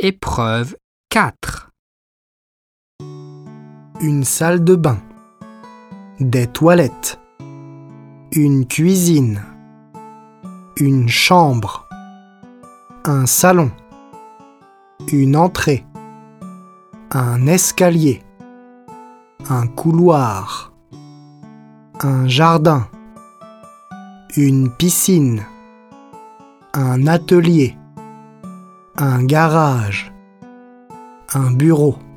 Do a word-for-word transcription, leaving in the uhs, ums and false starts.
Épreuve quatre. Une salle de bain, des toilettes, une cuisine, une chambre, un salon, une entrée, un escalier, un couloir, un jardin, une piscine, un atelier, un garage, un bureau.